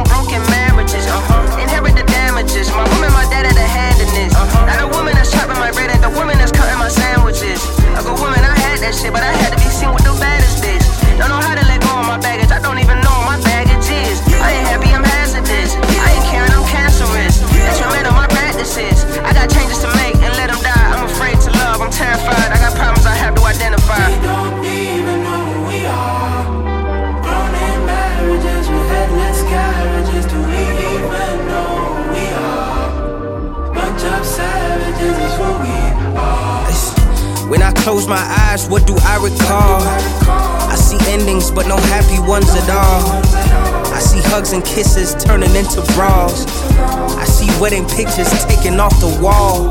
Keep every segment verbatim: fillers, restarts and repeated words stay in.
broken marriages. Uh-huh. Inherit the damages. My woman, my dad had a hand in this. Uh-huh. Not a woman that's chopping my bread, ain't the woman that's cutting my sandwiches. A good woman, I had that shit, but I had to be seen with the baddest bitch. Don't know how to let go of my baggage. I don't even know what my baggage is. I ain't happy, I'm hazardous. I ain't caring, I'm cancerous. Detrimental my practices. I got changes to make and let them die. I'm afraid to love, I'm terrified. I got problems I have to identify. We don't even know who we are. Grown in marriages with headless carriages. Do we even know who we are? Bunch of savages is who we are. When I close my eyes, what do I recall? I see endings, but no happy ones at all. I see hugs and kisses turning into brawls. I see wedding pictures taken off the wall.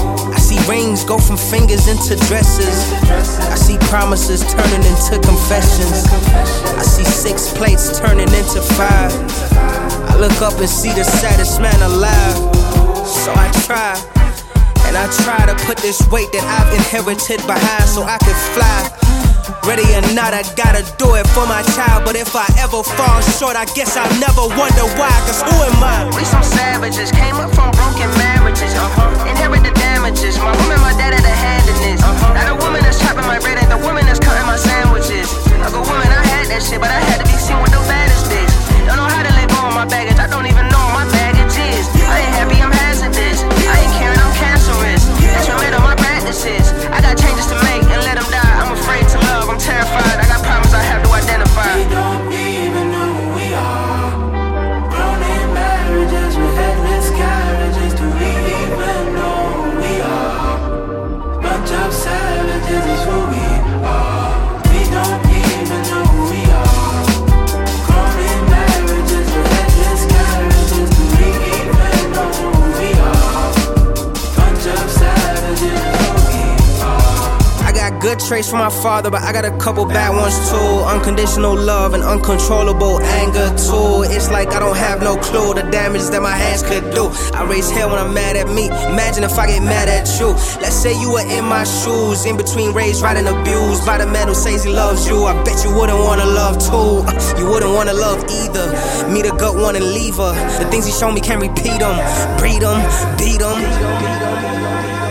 I see rings go from fingers into dresses. I see promises turning into confessions. I see six plates turning into five. I look up and see the saddest man alive. So I try, and I try to put this weight that I've inherited behind so I can fly. Ready or not, I gotta do it for my child. But if I ever fall short, I guess I'll never wonder why. Cause who am I? We some savages, came up from broken marriages. Uh-huh. Inherit the damages. My woman, my dad had a hand in this. Uh-huh. Not a woman that's chopping my bread, ain't the woman that's cutting my sandwiches. A good woman, I had that shit, but I had to be seen with the baddest bitch. Don't know how to let go of my baggage. I don't even know what my baggage is. I ain't happy, I'm hazardous. I ain't caring, I'm cancerous. Detrimental my practices. I got changes to make and let them die. I'm afraid to love, I'm terrified. I got problems I have to identify. We don't even know who we are. Grown in marriages with headless carriages. Do we even know who we are? Bunch of savages is who we are. We don't even know who we are. Grown in marriages with headless carriages. Do we even know who we are? Bunch of savages is who we are. I got good traits from my father, but I got a couple bad ones too. Unconditional love and uncontrollable anger too. It's like I don't have no clue the damage that my hands could do. I raise hell when I'm mad at me. Imagine if I get mad at you. Let's say you were in my shoes, in between raised, right, and abused by the man who says he loves you. I bet you wouldn't wanna love too. You wouldn't wanna love either. Me the gut one and leave her. The things he showed me can't repeat them. Breed them, beat them.